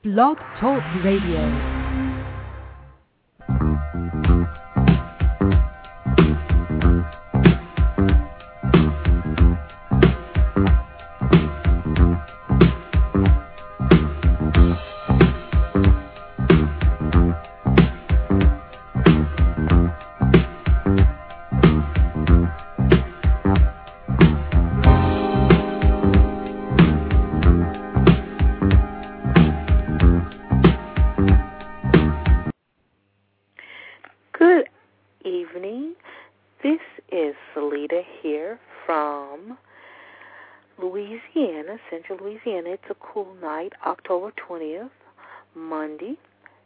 Blog Talk Radio. Good evening. This is Salida here from Louisiana, Central Louisiana. It's a cool night, October 20th, Monday,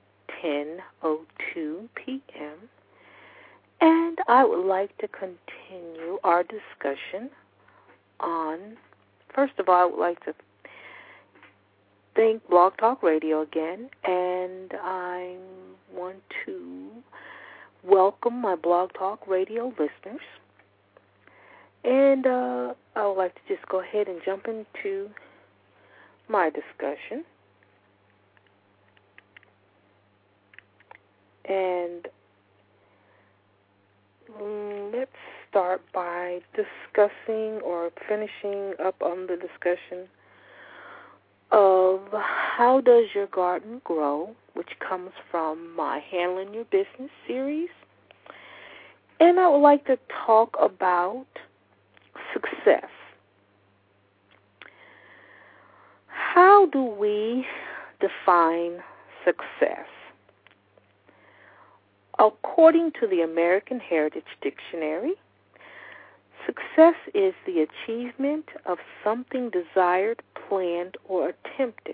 10:02 p.m. And I would like to continue our discussion on, first of all, I would like to thank Blog Talk Radio again, and I want to welcome my Blog Talk Radio listeners. And I would like to just go ahead and jump into my discussion. And let's start by discussing or finishing up on the discussion of How Does Your Garden Grow, which comes from my Handling Your Business series. And I would like to talk about success. How do we define success? According to the American Heritage Dictionary, success is the achievement of something desired, planned, or attempted.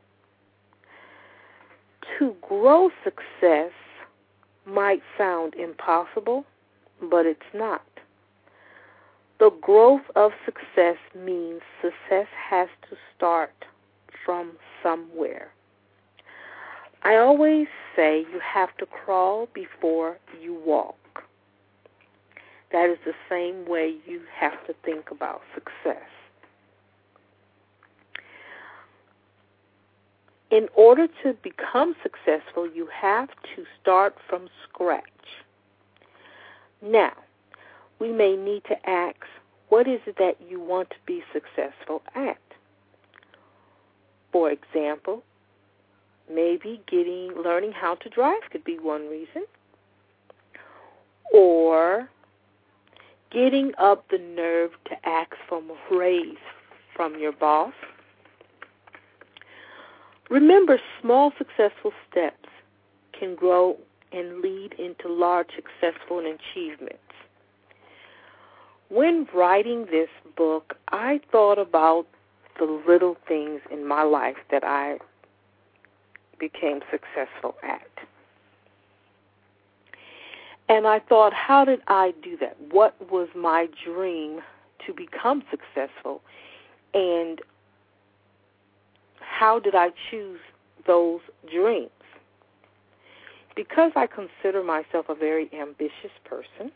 To grow success might sound impossible, but it's not. The growth of success means success has to start from somewhere. I always say you have to crawl before you walk. That is the same way you have to think about success. In order to become successful, you have to start from scratch. Now, we may need to ask, what is it that you want to be successful at? For example, maybe learning how to drive could be one reason. Or getting up the nerve to ask for a raise from your boss. Remember, small successful steps can grow and lead into large successful achievements. When writing this book, I thought about the little things in my life that I became successful at. And I thought, how did I do that? What was my dream to become successful? And how did I choose those dreams? Because I consider myself a very ambitious person,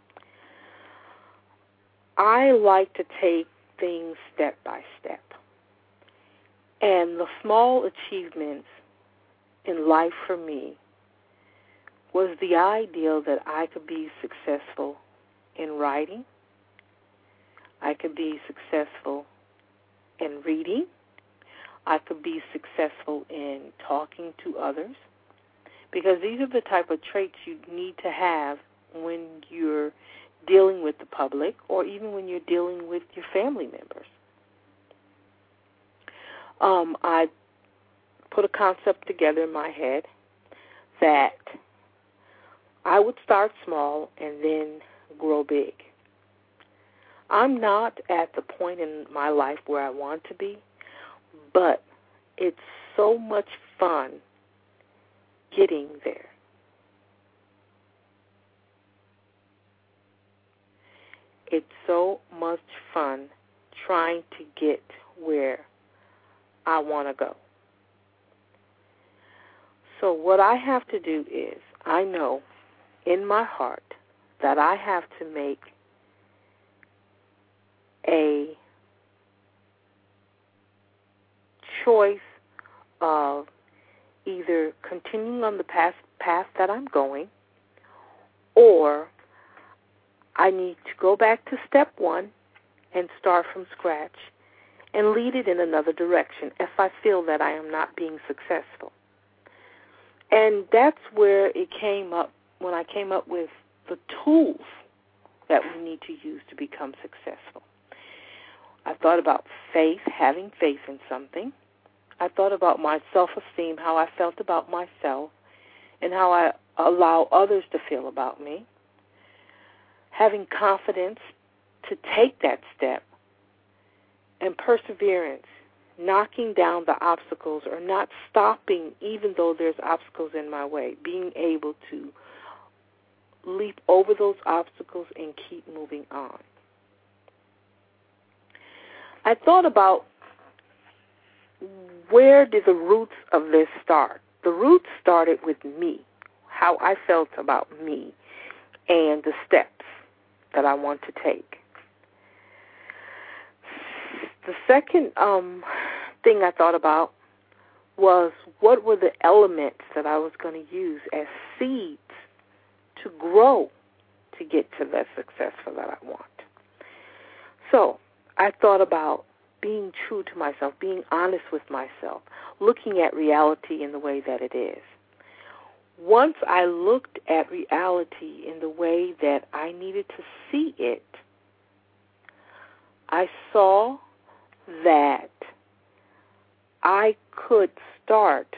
I like to take things step by step. And the small achievements in life for me was the ideal that I could be successful in writing, I could be successful in reading, I could be successful in talking to others, because these are the type of traits you need to have when you're dealing with the public or even when you're dealing with your family members. I put a concept together in my head that I would start small and then grow big. I'm not at the point in my life where I want to be, but it's so much fun getting there. It's so much fun trying to get where I want to go. So what I have to do is, I know in my heart that I have to make a choice of either continuing on the path that I'm going, or I need to go back to step one and start from scratch and lead it in another direction if I feel that I am not being successful. And that's where it came up when I came up with the tools that we need to use to become successful. I thought about faith, having faith in something. I thought about my self-esteem, how I felt about myself, and how I allow others to feel about me. Having confidence to take that step, and perseverance, knocking down the obstacles or not stopping even though there's obstacles in my way, being able to leap over those obstacles and keep moving on. I thought about where did the roots of this start? The roots started with me, how I felt about me, and the steps that I want to take. The second thing I thought about was what were the elements that I was going to use as seeds to grow to get to the successful that I want. So I thought about being true to myself, being honest with myself, looking at reality in the way that it is. Once I looked at reality in the way that I needed to see it, I saw that I could start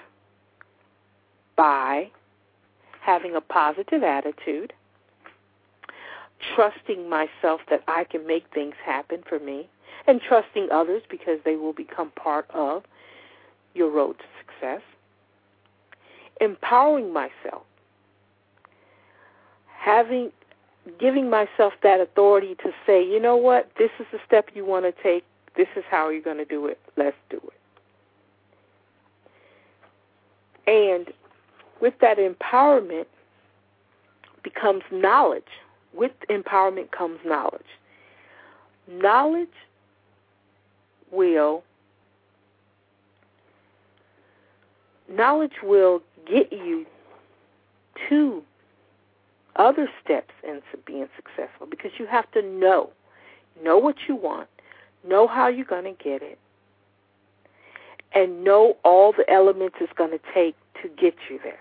by having a positive attitude, trusting myself that I can make things happen for me, and trusting others because they will become part of your road to success, empowering myself, giving myself that authority to say, you know what, this is the step you want to take, this is how you're going to do it, let's do it. And with that empowerment becomes knowledge. With empowerment comes knowledge. Knowledge will get you to other steps into being successful because you have to know what you want, know how you're going to get it, and know all the elements it's going to take to get you there.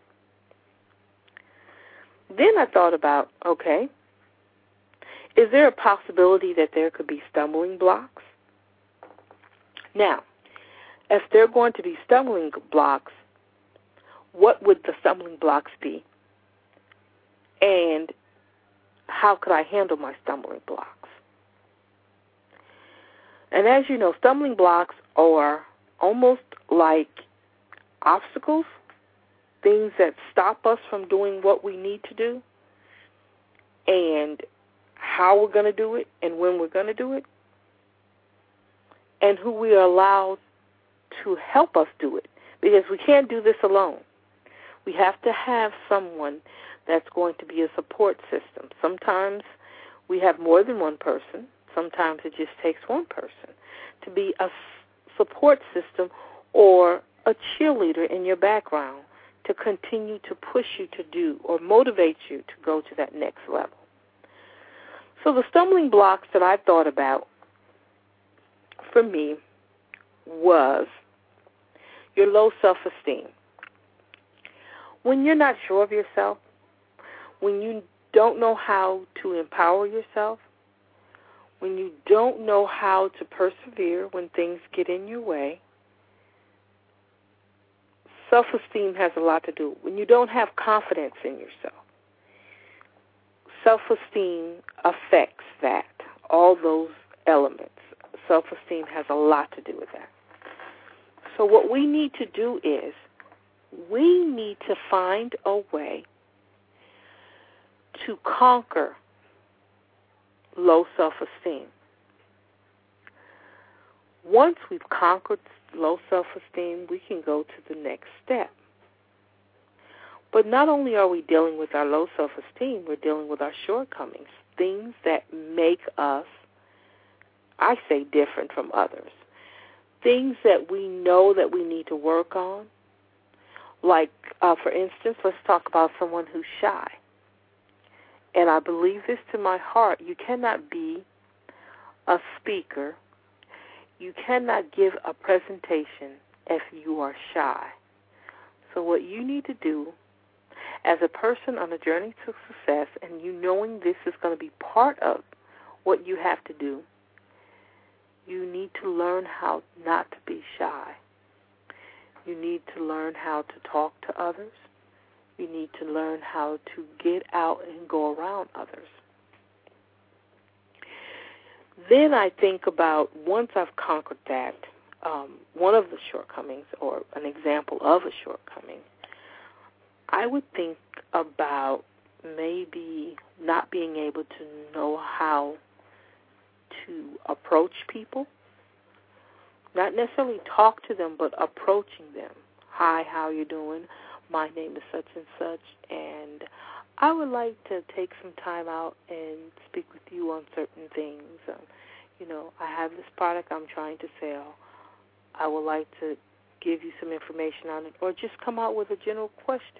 Then I thought about, okay, is there a possibility that there could be stumbling blocks? Now, if there are going to be stumbling blocks, what would the stumbling blocks be? And how could I handle my stumbling blocks? And as you know, stumbling blocks are almost like obstacles, things that stop us from doing what we need to do, and how we're going to do it, and when we're going to do it, and who we are allowed to help us do it, because we can't do this alone. We have to have someone that's going to be a support system. Sometimes we have more than one person. Sometimes it just takes one person to be a support system or a cheerleader in your background to continue to push you to do or motivate you to go to that next level. So the stumbling blocks that I thought about for me was your low self-esteem. When you're not sure of yourself, when you don't know how to empower yourself, when you don't know how to persevere when things get in your way, self-esteem has a lot to do. When you don't have confidence in yourself, self-esteem affects that, all those elements. Self-esteem has a lot to do with that. So what we need to do is we need to find a way to conquer low self-esteem. Once we've conquered low self-esteem, we can go to the next step. But not only are we dealing with our low self-esteem, we're dealing with our shortcomings, things that make us, I say, different from others, things that we know that we need to work on, Like, for instance, let's talk about someone who's shy. And I believe this to my heart. You cannot be a speaker. You cannot give a presentation if you are shy. So what you need to do as a person on a journey to success, and you knowing this is going to be part of what you have to do, you need to learn how not to be shy. You need to learn how to talk to others. You need to learn how to get out and go around others. Then I think about, once I've conquered that, one of the shortcomings, or an example of a shortcoming, I would think about maybe not being able to know how to approach people. Not necessarily talk to them, but approaching them. Hi, how you doing? My name is such and such, and I would like to take some time out and speak with you on certain things. I have this product I'm trying to sell. I would like to give you some information on it, or just come out with a general question.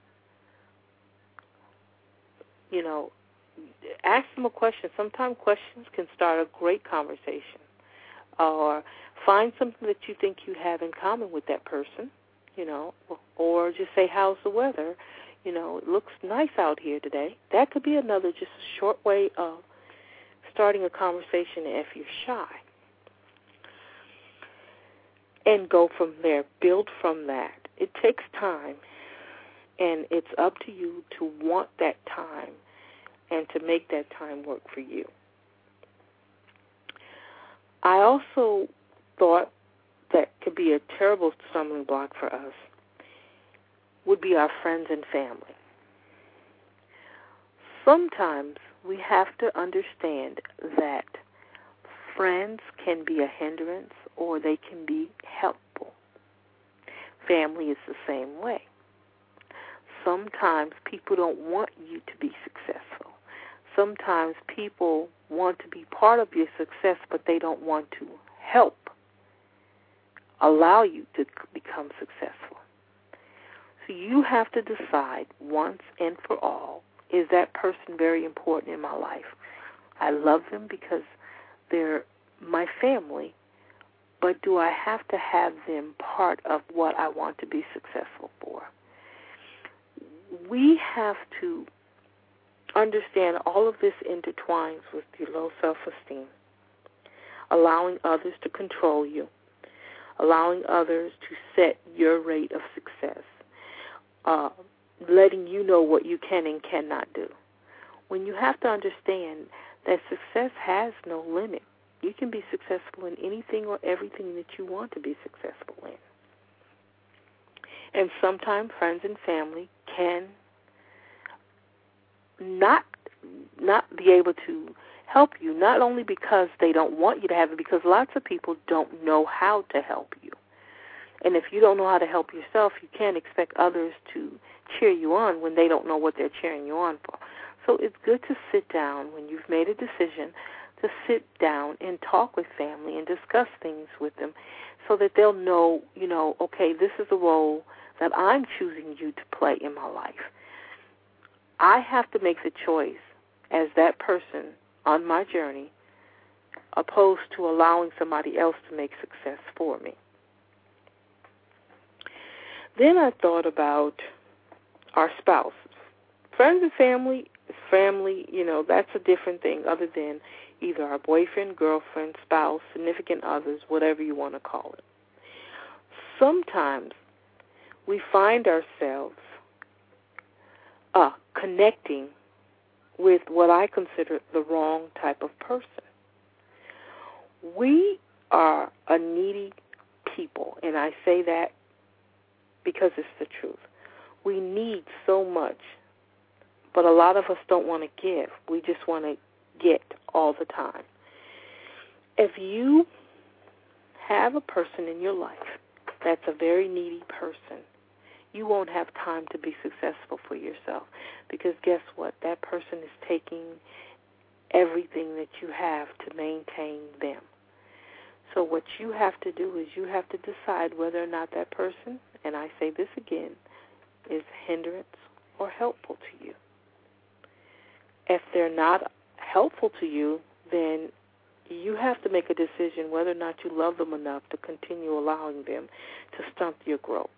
Ask them a question. Sometimes questions can start a great conversation. Or find something that you think you have in common with that person, or just say, how's the weather? It looks nice out here today. That could be another, just a short way of starting a conversation if you're shy. And go from there. Build from that. It takes time, and it's up to you to want that time and to make that time work for you. I also thought that could be a terrible stumbling block for us would be our friends and family. Sometimes we have to understand that friends can be a hindrance or they can be helpful. Family is the same way. Sometimes people don't want you to be successful. Sometimes people want to be part of your success, but they don't want to help allow you to become successful. So you have to decide once and for all, is that person very important in my life? I love them because they're my family, but do I have to have them part of what I want to be successful for? We have to understand all of this intertwines with your low self-esteem, allowing others to control you, allowing others to set your rate of success, letting you know what you can and cannot do. When you have to understand that success has no limit. You can be successful in anything or everything that you want to be successful in. And sometimes friends and family can not be able to help you, not only because they don't want you to have it, because lots of people don't know how to help you. And if you don't know how to help yourself, you can't expect others to cheer you on when they don't know what they're cheering you on for. So it's good to sit down when you've made a decision, to sit down and talk with family and discuss things with them so that they'll know, okay, this is the role that I'm choosing you to play in my life. I have to make the choice as that person on my journey opposed to allowing somebody else to make success for me. Then I thought about our spouses. Friends and family, that's a different thing other than either our boyfriend, girlfriend, spouse, significant others, whatever you want to call it. Sometimes we find ourselves connecting with what I consider the wrong type of person. We are a needy people, and I say that because it's the truth. We need so much, but a lot of us don't want to give. We just want to get all the time. If you have a person in your life that's a very needy person, you won't have time to be successful for yourself, because guess what? That person is taking everything that you have to maintain them. So what you have to do is you have to decide whether or not that person and I say this again, is hindrance or helpful to you. If they're not helpful to you, then you have to make a decision whether or not you love them enough to continue allowing them to stunt your growth.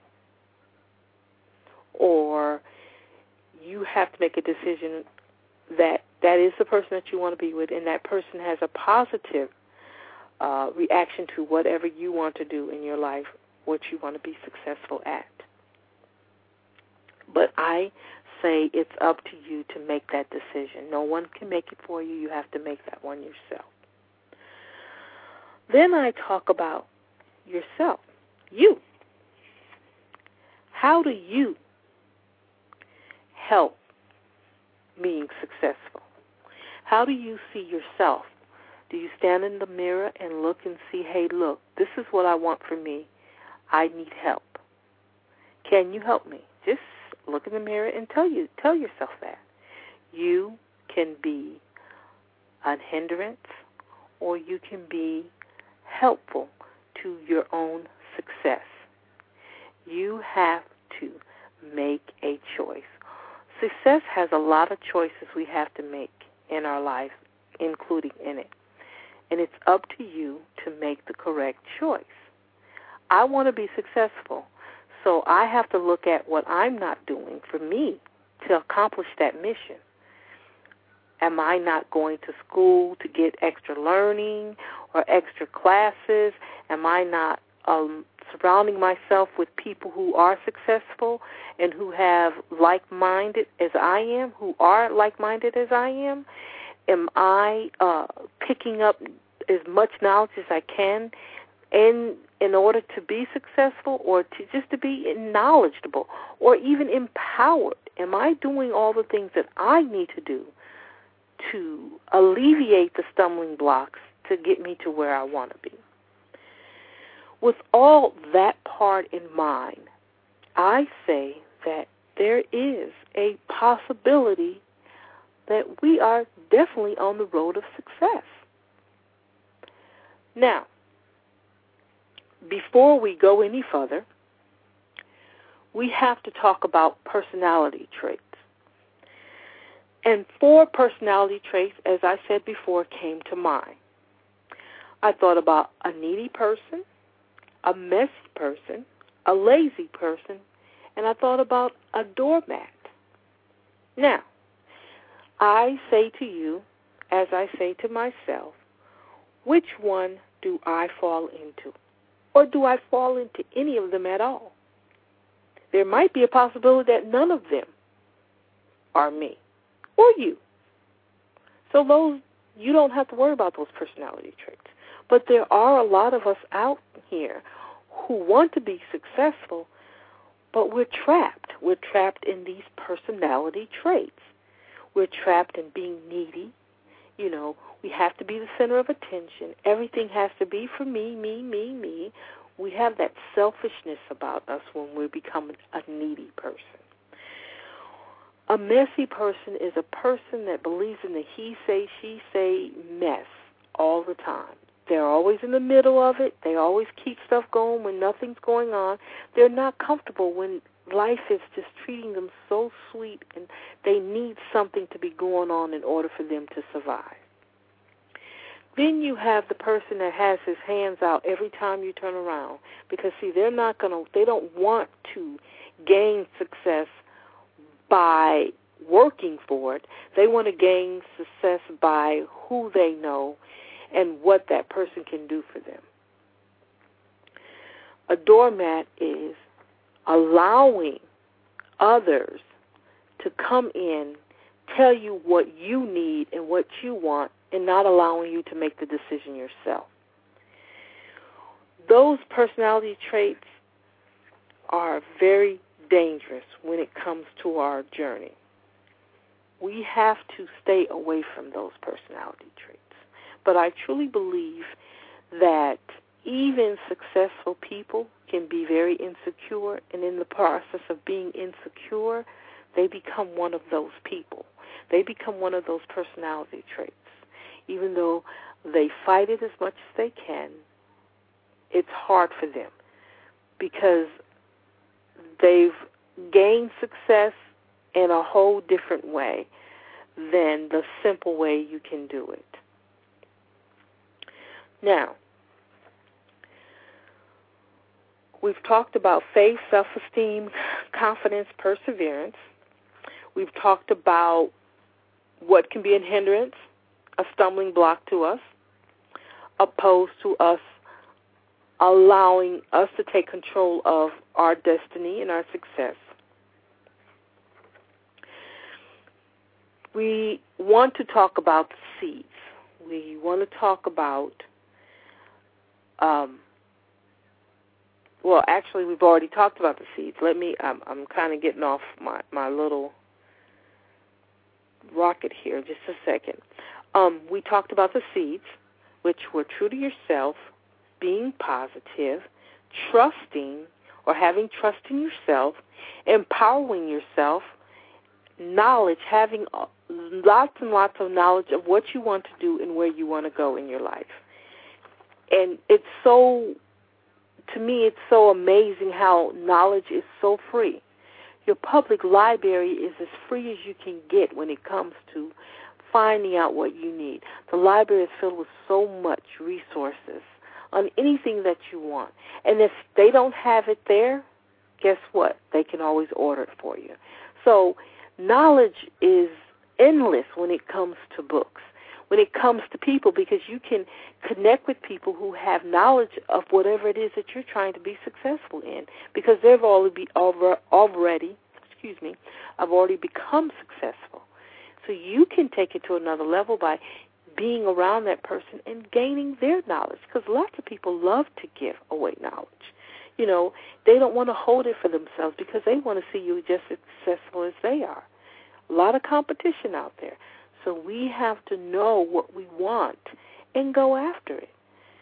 Or you have to make a decision that that is the person that you want to be with, and that person has a positive reaction to whatever you want to do in your life, what you want to be successful at. But I say it's up to you to make that decision. No one can make it for you. You have to make that one yourself. Then I talk about yourself. You. How do you help being successful? How do you see yourself? Do you stand in the mirror and look and see, hey, look, this is what I want for me. I need help. Can you help me? Just look in the mirror and tell yourself that. You can be a hindrance, or you can be helpful to your own success. You have to make a choice. Success has a lot of choices we have to make in our life, including in it. And it's up to you to make the correct choice. I want to be successful, so I have to look at what I'm not doing for me to accomplish that mission. Am I not going to school to get extra learning or extra classes? Am I not surrounding myself with people who are successful and who have like-minded as I am, who are like-minded as I am? Am I picking up as much knowledge as I can in order to be successful, or to just to be knowledgeable, or even empowered? Am I doing all the things that I need to do to alleviate the stumbling blocks to get me to where I want to be? With all that part in mind, I say that there is a possibility that we are definitely on the road of success. Now, before we go any further, we have to talk about personality traits. And 4 personality traits, as I said before, came to mind. I thought about a needy person, a messy person, a lazy person, and I thought about a doormat. Now, I say to you, as I say to myself, which one do I fall into? Or do I fall into any of them at all? There might be a possibility that none of them are me or you. So those, you don't have to worry about those personality traits. But there are a lot of us out here who want to be successful, but we're trapped. We're trapped in these personality traits. We're trapped in being needy. You know, we have to be the center of attention. Everything has to be for me, me, me, me. We have that selfishness about us when we become a needy person. A messy person is a person that believes in the he say, she say mess all the time. They're always in the middle of it. They always keep stuff going when nothing's going on. They're not comfortable when life is just treating them so sweet, and they need something to be going on in order for them to survive. Then you have the person that has his hands out every time you turn around, because see, they don't want to gain success by working for it. They want to gain success by who they know and what that person can do for them. A doormat is allowing others to come in, tell you what you need and what you want, and not allowing you to make the decision yourself. Those personality traits are very dangerous when it comes to our journey. We have to stay away from those personality traits. But I truly believe that even successful people can be very insecure, and in the process of being insecure, they become one of those people. They become one of those personality traits. Even though they fight it as much as they can, it's hard for them because they've gained success in a whole different way than the simple way you can do it. Now, we've talked about faith, self-esteem, confidence, perseverance. We've talked about what can be a hindrance, a stumbling block to us, opposed to us allowing us to take control of our destiny and our success. We want to talk about the seeds. We want to talk about, well, actually, we've already talked about the seeds. I'm kind of getting off my little rocket here, just a second. We talked about the seeds, which were true to yourself, being positive, trusting or having trust in yourself, empowering yourself, knowledge, having lots and lots of knowledge of what you want to do and where you want to go in your life. And it's so, to me, it's so amazing how knowledge is so free. Your public library is as free as you can get when it comes to finding out what you need. The library is filled with so much resources on anything that you want. And if they don't have it there, guess what? They can always order it for you. So knowledge is endless when it comes to books, when it comes to people, because you can connect with people who have knowledge of whatever it is that you're trying to be successful in, because they've already become successful. So you can take it to another level by being around that person and gaining their knowledge, because lots of people love to give away knowledge. You know, they don't want to hold it for themselves because they want to see you just as successful as they are. A lot of competition out there. So we have to know what we want and go after it.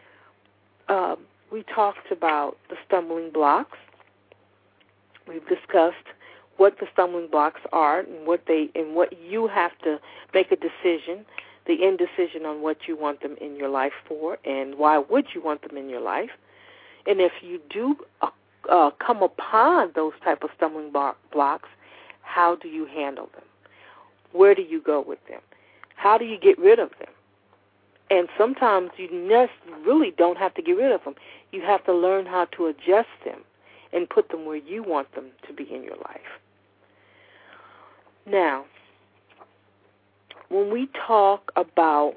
We talked about the stumbling blocks. We've discussed what the stumbling blocks are and what you have to make a decision, the indecision on what you want them in your life for and why would you want them in your life. And if you do come upon those type of stumbling blocks, how do you handle them? Where do you go with them? How do you get rid of them? And sometimes you really don't have to get rid of them. You have to learn how to adjust them and put them where you want them to be in your life. Now, when we talk about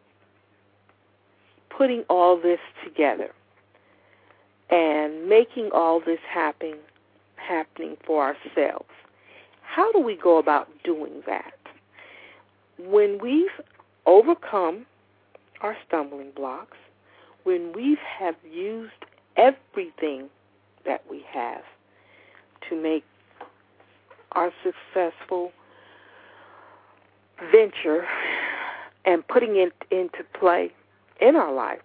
putting all this together and making all this happening for ourselves, how do we go about doing that? When we've overcome our stumbling blocks, when we have used everything that we have to make our successful venture and putting it into play in our life,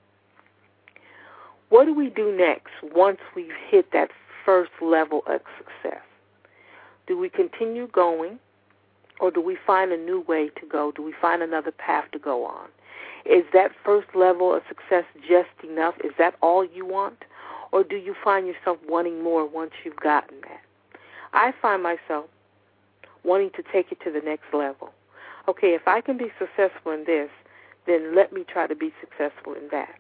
what do we do next once we've hit that first level of success? Do we continue going, or do we find a new way to go? Do we find another path to go on? Is that first level of success just enough? Is that all you want? Or do you find yourself wanting more once you've gotten that? I find myself wanting to take it to the next level. Okay, if I can be successful in this, then let me try to be successful in that.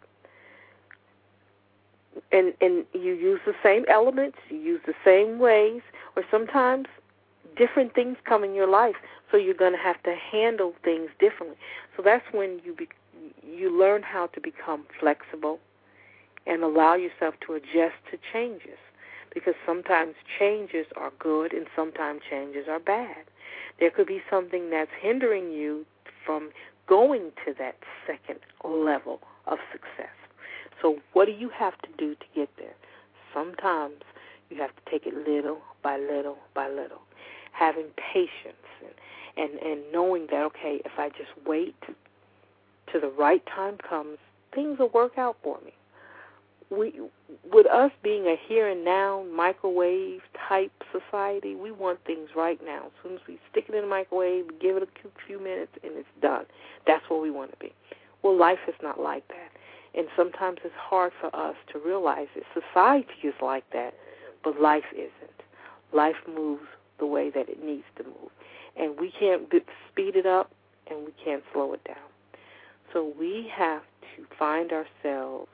And you use the same elements, you use the same ways, or sometimes different things come in your life, so you're going to have to handle things differently. So that's when you learn how to become flexible and allow yourself to adjust to changes, because sometimes changes are good and sometimes changes are bad. There could be something that's hindering you from going to that second level of success. So what do you have to do to get there? Sometimes you have to take it little by little by little, having patience and knowing that, okay, if I just wait till the right time comes, things will work out for me. With us being a here and now microwave type society, we want things right now. As soon as we stick it in the microwave, give it a few minutes, and it's done. That's what we want to be. Well, life is not like that. And sometimes it's hard for us to realize it. Society is like that, but life isn't. life moves the way that it needs to move. And we can't speed it up, and we can't slow it down. So we have to find ourselves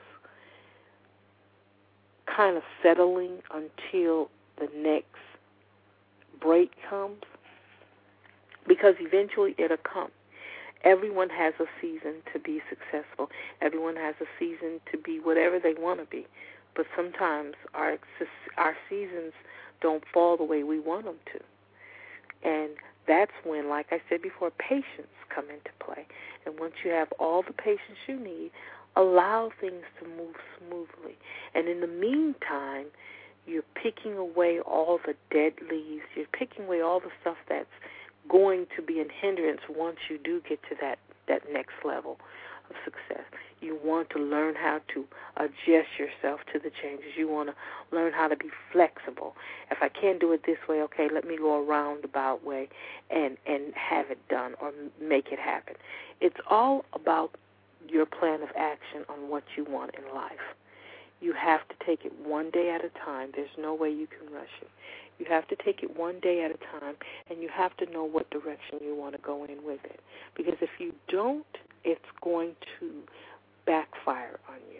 kind of settling until the next break comes, because eventually it'll come. Everyone has a season to be successful. Everyone has a season to be whatever they want to be. But sometimes our seasons don't fall the way we want them to. And that's when, like I said before, patience come into play. And once you have all the patience you need, allow things to move smoothly. And in the meantime, you're picking away all the dead leaves. You're picking away all the stuff that's going to be a hindrance once you do get to that next level of success. You want to learn how to adjust yourself to the changes. You want to learn how to be flexible. If I can't do it this way, okay, let me go a roundabout way and have it done or make it happen. It's all about your plan of action on what you want in life. You have to take it one day at a time. There's no way you can rush it. You have to take it one day at a time, and you have to know what direction you want to go in with it. Because if you don't, it's going to backfire on you.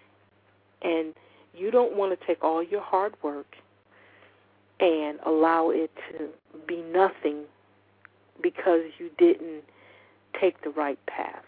And you don't want to take all your hard work and allow it to be nothing because you didn't take the right path.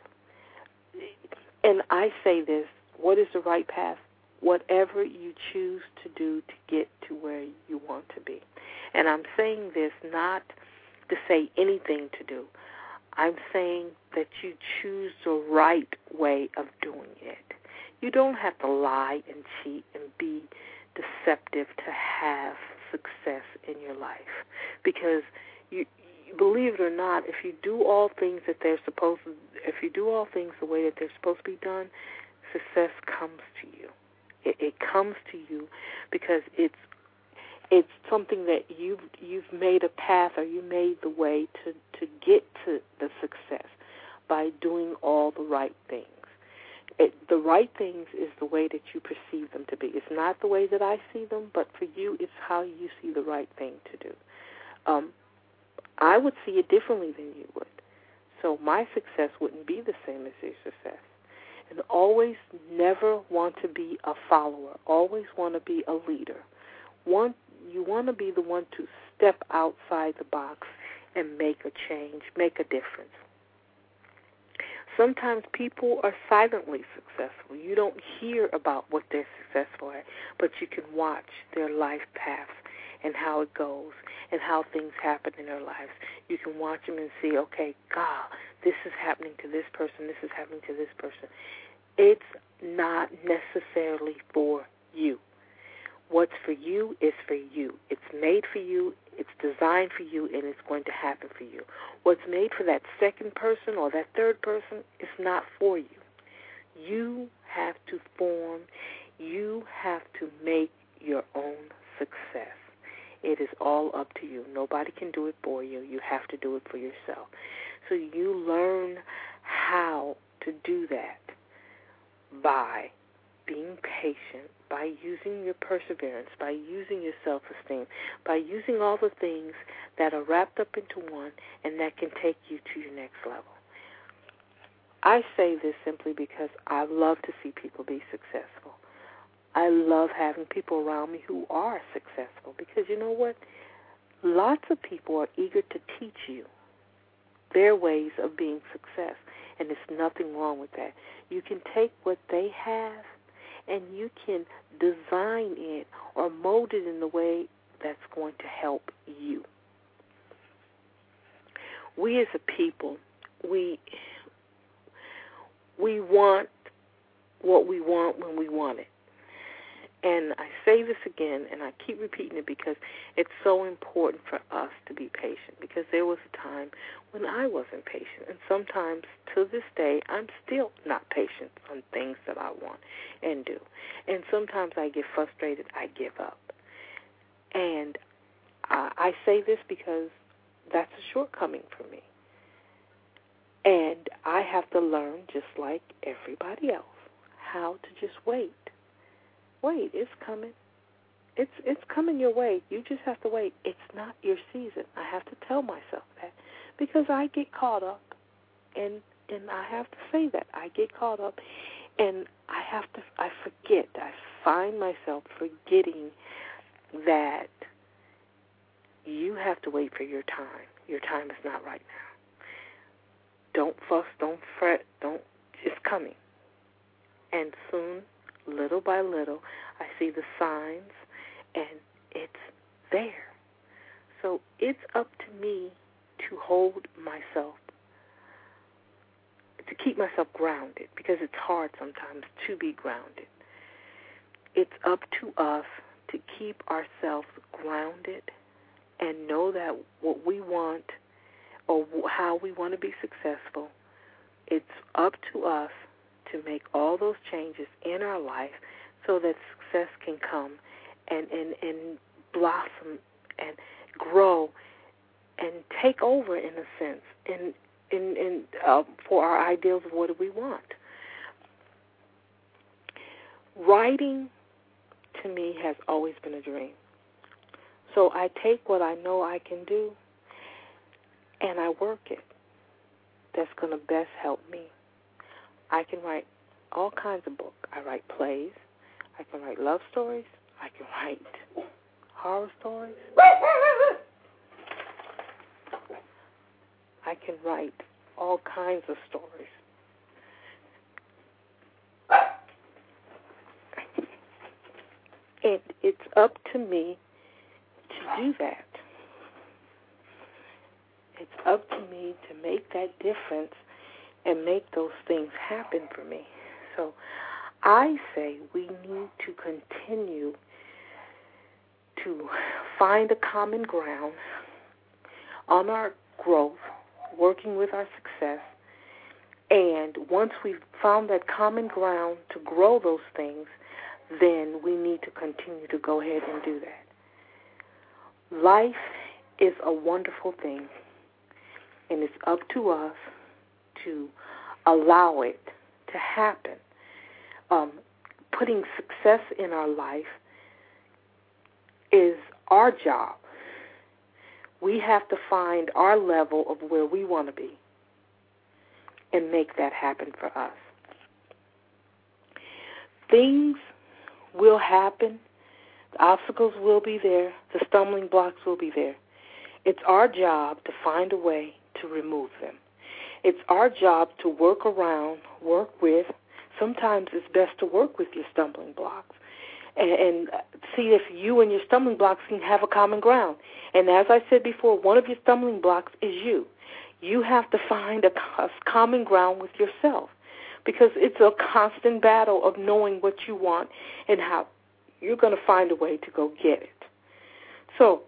And I say this, what is the right path? Whatever you choose to do to get to where you want to be. And I'm saying this not to say anything to do. I'm saying that you choose the right way of doing it. You don't have to lie and cheat and be deceptive to have success in your life. Because you believe it or not, if you do all things that they're supposed to, if you do all things the way that they're supposed to be done, success comes to you. It comes to you because it's something that you've made a path, or you made the way to get to the success by doing all the right things. The right things is the way that you perceive them to be. It's not the way that I see them, but for you, it's how you see the right thing to do. I would see it differently than you would. So my success wouldn't be the same as your success. And always never want to be a follower. Always want to be a leader. You want to be the one to step outside the box and make a change, make a difference. Sometimes people are silently successful. You don't hear about what they're successful at, but you can watch their life path and how it goes and how things happen in their lives. You can watch them and see, okay, God, this is happening to this person, this is happening to this person. It's not necessarily for you. What's for you is for you. It's made for you, it's designed for you, and it's going to happen for you. What's made for that second person or that third person is not for you. You have to form, you have to make your own success. It is all up to you. Nobody can do it for you. You have to do it for yourself. So you learn how to do that by being patient, by using your perseverance, by using your self-esteem, by using all the things that are wrapped up into one and that can take you to your next level. I say this simply because I love to see people be successful. I love having people around me who are successful because you know what? Lots of people are eager to teach you their ways of being success, and there's nothing wrong with that. You can take what they have and you can design it or mold it in the way that's going to help you. We as a people, we want what we want when we want it. And I say this again, and I keep repeating it because it's so important for us to be patient, because there was a time when I wasn't patient, and sometimes to this day I'm still not patient on things that I want and do. And sometimes I get frustrated, I give up. And I say this because that's a shortcoming for me. And I have to learn, just like everybody else, how to just wait. Wait, it's coming. It's coming your way. You just have to wait. It's not your season. I have to tell myself that because I get caught up, and I have to say that I get caught up, and I forget. I find myself forgetting that you have to wait for your time. Your time is not right now. Don't fuss. Don't fret. It's coming. And soon, little by little, I see the signs, and it's there. So it's up to me to hold myself, to keep myself grounded, because it's hard sometimes to be grounded. It's up to us to keep ourselves grounded and know that what we want or how we want to be successful, it's up to us to make all those changes in our life so that success can come and blossom and grow and take over, in a sense, for our ideals of what do we want. Writing, to me, has always been a dream. So I take what I know I can do, and I work it. That's going to best help me. I can write all kinds of books. I write plays. I can write love stories. I can write horror stories. I can write all kinds of stories. And it's up to me to do that. It's up to me to make that difference and make those things happen for me. So I say we need to continue to find a common ground on our growth, working with our success, and once we've found that common ground to grow those things, then we need to continue to go ahead and do that. Life is a wonderful thing, and it's up to us to allow it to happen. Putting success in our life is our job. We have to find our level of where we want to be and make that happen for us. Things will happen. The obstacles will be there. The stumbling blocks will be there. It's our job to find a way to remove them. It's our job to work around, work with. Sometimes it's best to work with your stumbling blocks and see if you and your stumbling blocks can have a common ground. And as I said before, one of your stumbling blocks is you. You have to find a common ground with yourself because it's a constant battle of knowing what you want and how you're going to find a way to go get it. So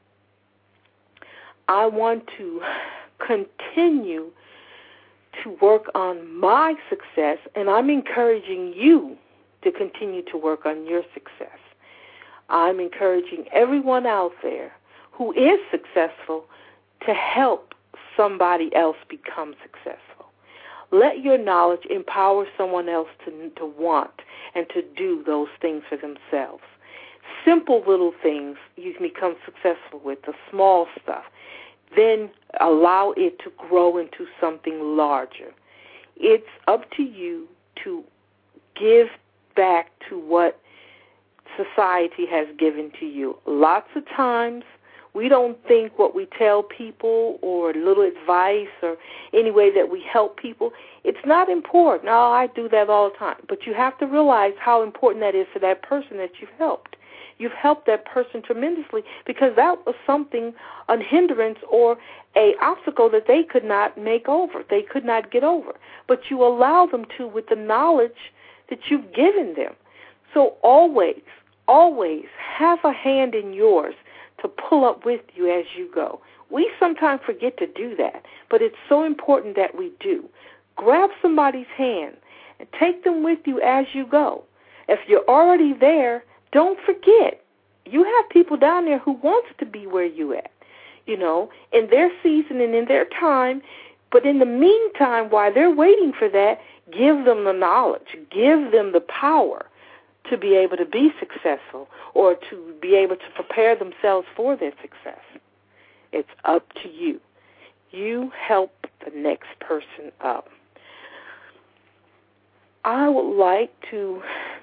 I want to continue to work on my success, and I'm encouraging you to continue to work on your success. I'm encouraging everyone out there who is successful to help somebody else become successful. Let your knowledge empower someone else to want and to do those things for themselves. Simple little things you can become successful with, the small stuff. Then allow it to grow into something larger. It's up to you to give back to what society has given to you. Lots of times we don't think what we tell people or little advice or any way that we help people, it's not important. No, I do that all the time. But you have to realize how important that is to that person that you've helped. You've helped that person tremendously because that was something, a hindrance or a obstacle that they could not make over. They could not get over. But you allow them to with the knowledge that you've given them. So always have a hand in yours to pull up with you as you go. We sometimes forget to do that, but it's so important that we do. Grab somebody's hand and take them with you as you go. If you're already there, don't forget, you have people down there who wants to be where you at, in their season and in their time. But in the meantime, while they're waiting for that, give them the knowledge, give them the power to be able to be successful or to be able to prepare themselves for their success. It's up to you. You help the next person up. I would like to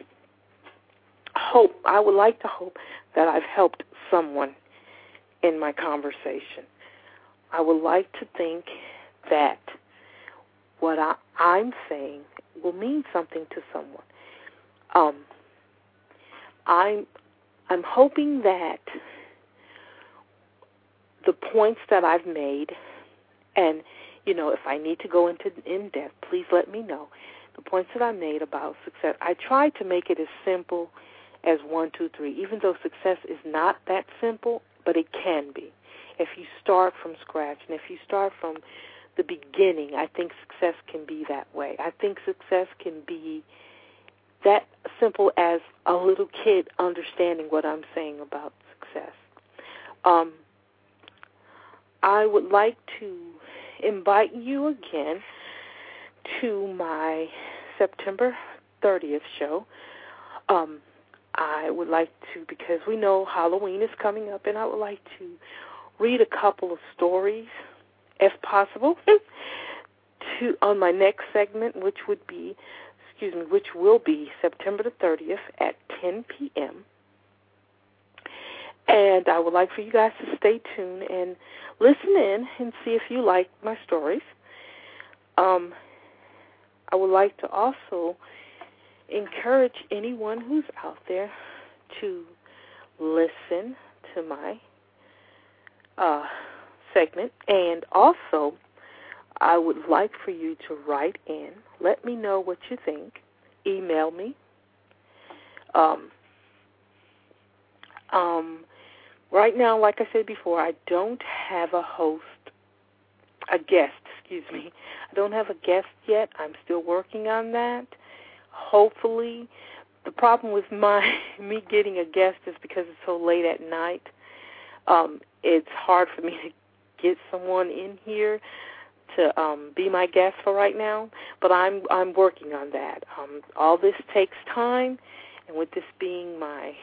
hope that I've helped someone in my conversation. I would like to think that what I'm saying will mean something to someone. I'm hoping that the points that I've made, and, if I need to go into in-depth, please let me know. The points that I made about success, I tried to make it as simple as 1, 2, 3, even though success is not that simple, but it can be. If you start from scratch and if you start from the beginning, I think success can be that way. I think success can be that simple as a little kid understanding what I'm saying about success. I would like to invite you again to my September 30th show. I would like to, because we know Halloween is coming up, and I would like to read a couple of stories, if possible, on my next segment, which will be September the 30th at 10 p.m. And I would like for you guys to stay tuned and listen in and see if you like my stories. I would like to also encourage anyone who's out there to listen to my segment. And also, I would like for you to write in. Let me know what you think. Email me. Right now, like I said before, I don't have a guest. I don't have a guest yet. I'm still working on that. Hopefully, the problem with me getting a guest is because it's so late at night. It's hard for me to get someone in here to be my guest for right now, but I'm working on that. All this takes time, and with this being my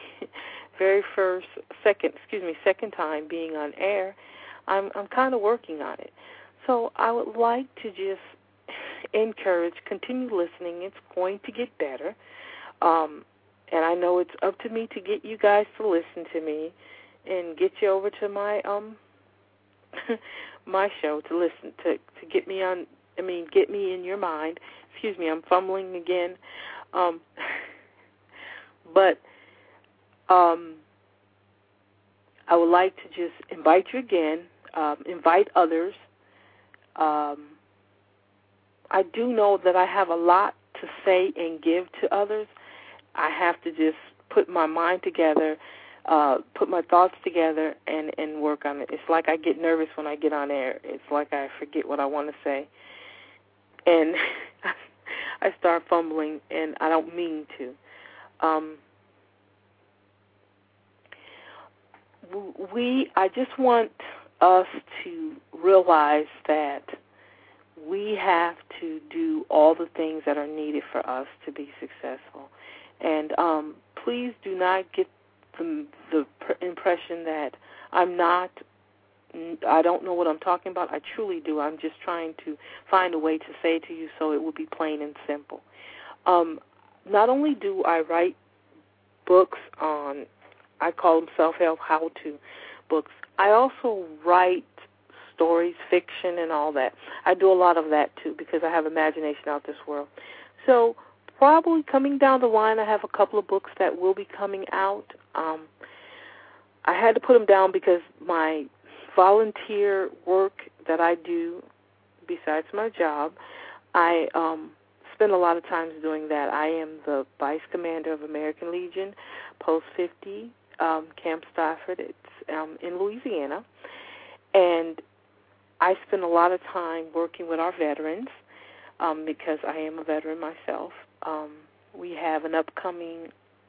second time being on air, I'm kind of working on it. So I would like to just encourage, continue listening. It's going to get better, and I know it's up to me to get you guys to listen to me and get you over to my my show to listen to get me on. Get me in your mind. Excuse me, I'm fumbling again. But I would like to just invite you again. Invite others. I do know that I have a lot to say and give to others. I have to just put my mind together, put my thoughts together, and work on it. It's like I get nervous when I get on air. It's like I forget what I want to say. And I start fumbling, and I don't mean to. I just want us to realize that we have to do all the things that are needed for us to be successful. And please do not get the impression that I don't know what I'm talking about. I truly do. I'm just trying to find a way to say it to you so it will be plain and simple. Not only do I write books on, I call them self-help how-to books, I also write stories, fiction, and all that. I do a lot of that, too, because I have imagination out this world. So probably coming down the line, I have a couple of books that will be coming out. I had to put them down because my volunteer work that I do besides my job, I spend a lot of times doing that. I am the Vice Commander of American Legion, Post 50, Camp Stafford. It's in Louisiana. And I spend a lot of time working with our veterans because I am a veteran myself. We have an upcoming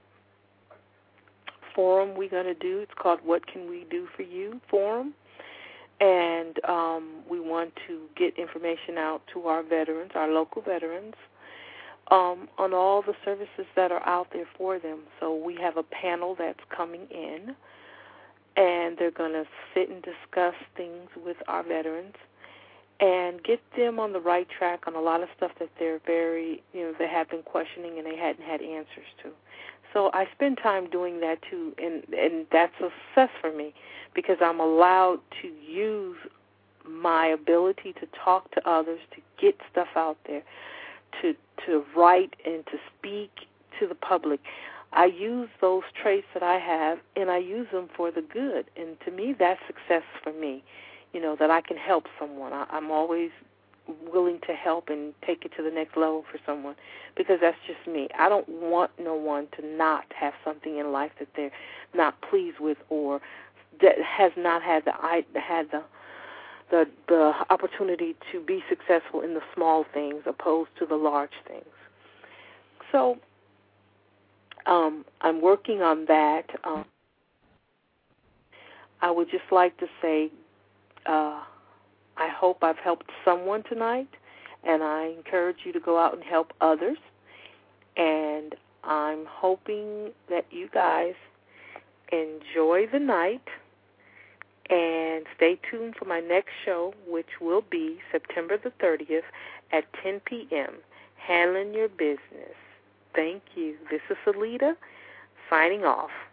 forum we're going to do. It's called What Can We Do For You Forum. And we want to get information out to our veterans, our local veterans, on all the services that are out there for them. So we have a panel that's coming in, and they're going to sit and discuss things with our veterans and get them on the right track on a lot of stuff that they're they have been questioning and they hadn't had answers to. So I spend time doing that too, and that's a success for me because I'm allowed to use my ability to talk to others, to get stuff out there, to write and to speak to the public. I use those traits that I have, and I use them for the good. And to me, that's success for me, that I can help someone. I'm always willing to help and take it to the next level for someone because that's just me. I don't want no one to not have something in life that they're not pleased with or that has not had the opportunity to be successful in the small things opposed to the large things. So I'm working on that. I would just like to say I hope I've helped someone tonight, and I encourage you to go out and help others. And I'm hoping that you guys enjoy the night and stay tuned for my next show, which will be September the 30th at 10 p.m., Handling Your Business. Thank you. This is Salida signing off.